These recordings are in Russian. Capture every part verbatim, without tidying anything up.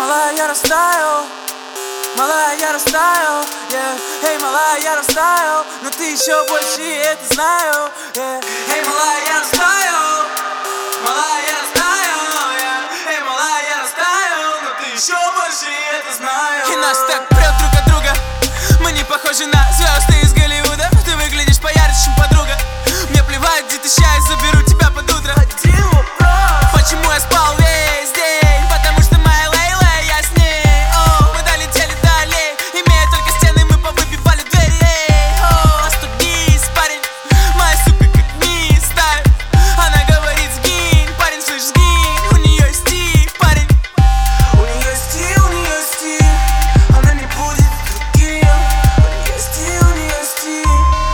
малая, я растаял, малая, я растаял, yeah. Эй, малая, я растаял, но ты еще больше, и это знаю, yeah. Эй, малая, я растаял, малая, я растаял, yeah. Эй, малая, я растаял, но ты еще больше, и это знаю. И нас так прет друг от друга, мы не похожи на звезды из Голливуда. Ты выглядишь поярче, чем подруга. Мне плевать, где ты ща, я заберу тебя под утро. Один вопрос: почему я спал весь день? Потому что моя Лейла, я с ней. О, мы долетели далее, имея только стены, мы повыбивали двери. О, остудись, парень, моя сука как не ставит. Она говорит: сгинь, парень, слышь, сгинь. У нее стиль, парень, у нее стиль, у нее стиль. Она не будет другим. У нее стиль, у нее стиль.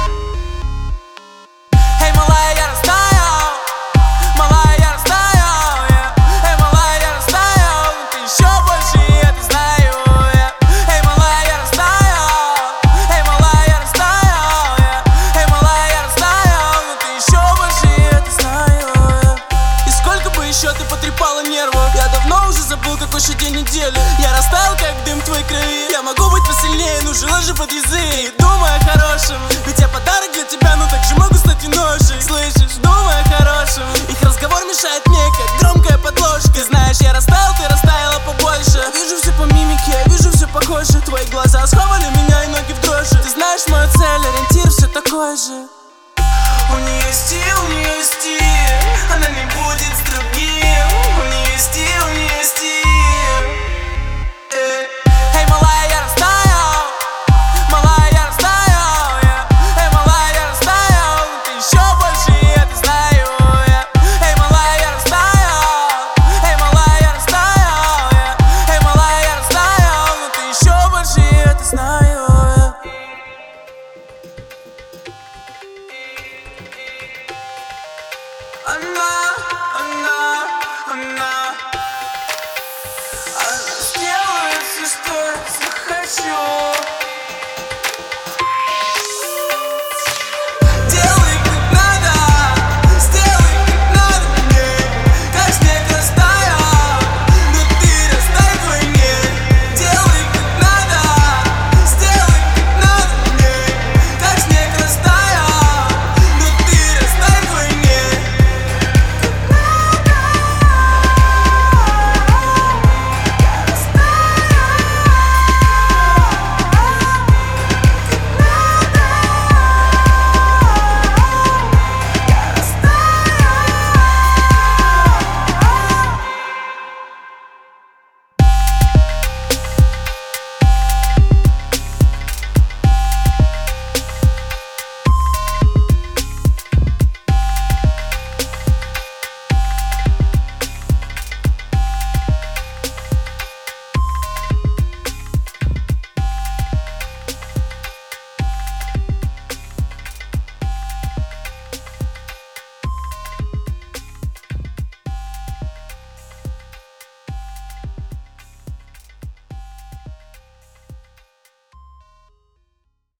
Эй, малая, я растаял, малая, я растаял, yeah. Эй, малая, я растаял, но ты еще больше, и это знаю, yeah. Эй, малая, я растаял, эй, малая, я растаял, yeah. Эй, малая, я растаял, но ты еще больше, и это знаю, yeah. И сколько бы еще ты потрепала нервов, я давно уже забыл, какой же день недели. Я растаял, как дым в твоей крови. Я могу быть посильнее, но жила же под язык. Думай о хорошем, ведь я подарок для тебя, но также могу стать и ножей. Слышишь, думай о хорошем. Их разговор мешает мне, как громкая подложка. Ты знаешь, я растаял, ты растаяла побольше. Я вижу все по мимике, я вижу все похоже. Твои глаза схватили меня и ноги в дрожи. Ты знаешь мою цель, ориентир все такой же. У нее стиль, у нее стиль. Она не будет с другим.